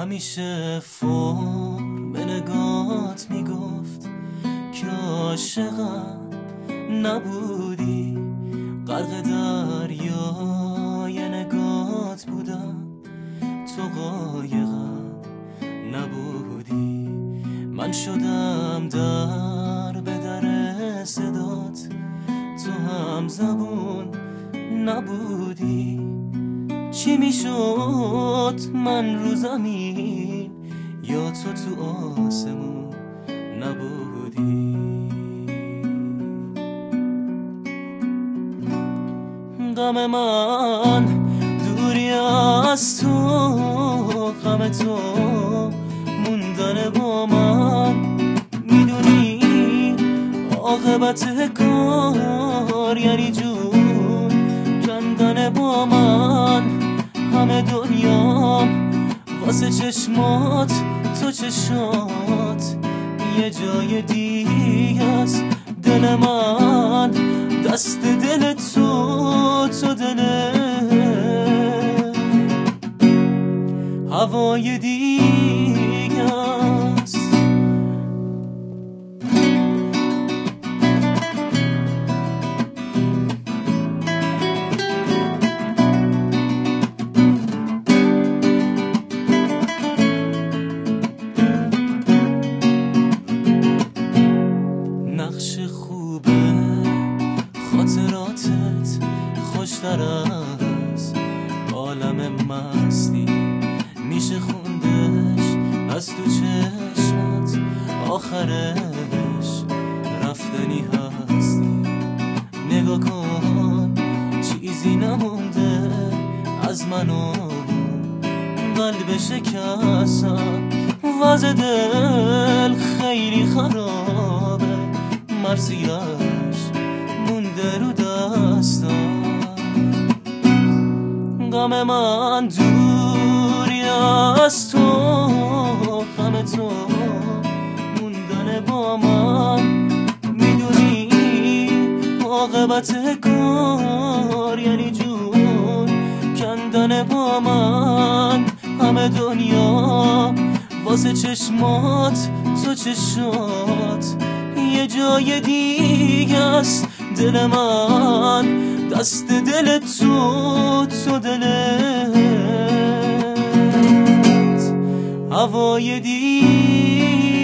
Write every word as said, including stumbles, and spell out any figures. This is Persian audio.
همیشه فرم نگات میگفت که عاشقم نبودی، غرق دریای نگات بودم تو قایقم نبودی. من شدم در به در صدات تو هم زبون نبودی. چی میشد من رو زمین یا تو تو آسمون نبودی. غم من دوری از تو، غم تو موندن با من. میدونی عاقبت کار یعنی جون کندن با من. همه دنیام واسه چشمات، تو چشمات یه جای دیگه است. دل من دست دل تو، تو دل هوای دیگه است. نقش خوبه خاطراتت خوشتر از عالم مستی، میشه خوندش از تو چشمات. آخرش رفتنی هستی. نگاه کن چیزی نمونده از منو، قلب شکستم. وضع دل خیلی خرابه، مرزیش مونده رو دستم. غم من دوری از تو، غم تو موندن با من. میدونی عاقبت کار یعنی جون کندن با من. همه دنیا واسه چشمات، تو چشمات یه جای دیگه است. دل من دست دل تو، تو دلت هوای دیگه